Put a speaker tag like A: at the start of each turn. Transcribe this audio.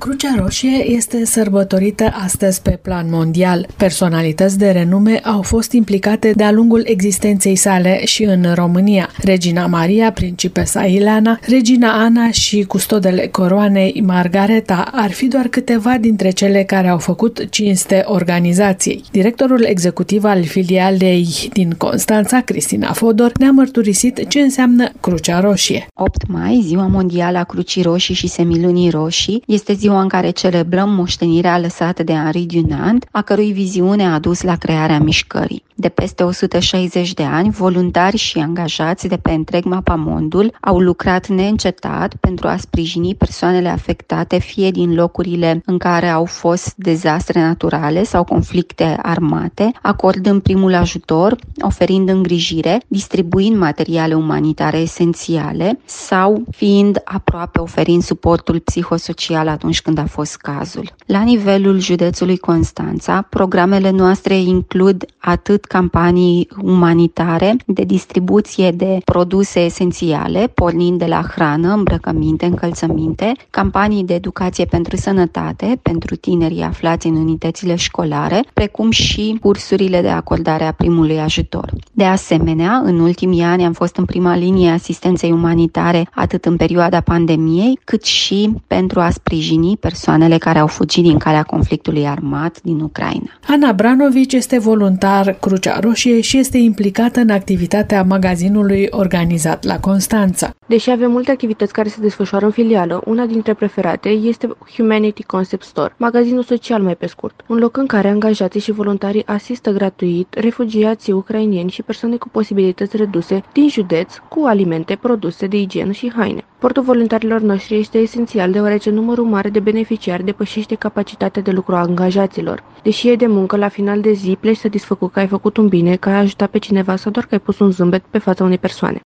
A: Crucea Roșie este sărbătorită astăzi pe plan mondial. Personalități de renume au fost implicate de-a lungul existenței sale și în România. Regina Maria, principesa Ileana, regina Ana și custodele coroanei Margareta ar fi doar câteva dintre cele care au făcut cinste organizației. Directorul executiv al filialei din Constanța, Cristina Fodor, ne-a mărturisit ce înseamnă Crucea Roșie.
B: 8 mai, Ziua Mondială a Crucii Roșii și Semilunii Roșii, este ziua în care celebrăm moștenirea lăsată de Henri Dunant, a cărui viziune a dus la crearea mișcării. De peste 160 de ani, voluntari și angajați de pe întreg mapamondul au lucrat neîncetat pentru a sprijini persoanele afectate fie din locurile în care au fost dezastre naturale sau conflicte armate, acordând primul ajutor, oferind îngrijire, distribuind materiale umanitare esențiale sau fiind aproape oferind suportul psihosocial atunci când a fost cazul. La nivelul județului Constanța, programele noastre includ atât campanii umanitare de distribuție de produse esențiale, pornind de la hrană, îmbrăcăminte, încălțăminte, campanii de educație pentru sănătate, pentru tinerii aflați în unitățile școlare, precum și cursurile de acordare a primului ajutor. De asemenea, în ultimii ani am fost în prima linie asistenței umanitare atât în perioada pandemiei, cât și pentru a sprijini persoanele care au fugit din calea conflictului armat din Ucraina.
A: Ana Branovici este voluntar Crucea Roșie și este implicată în activitatea magazinului organizat la Constanța.
C: Deși avem multe activități care se desfășoară în filială, una dintre preferate este Humanity Concept Store, magazinul social mai pe scurt, un loc în care angajații și voluntarii asistă gratuit refugiații ucrainieni și persoane cu posibilități reduse din județ cu alimente, produse de igienă și haine. Portul voluntarilor noștri este esențial deoarece numărul mare de beneficiari depășește capacitatea de lucru a angajaților. Deși e de muncă, la final de zi pleci satisfăcut că ai făcut un bine, că ai ajutat pe cineva sau doar că ai pus un zâmbet pe fața unei persoane.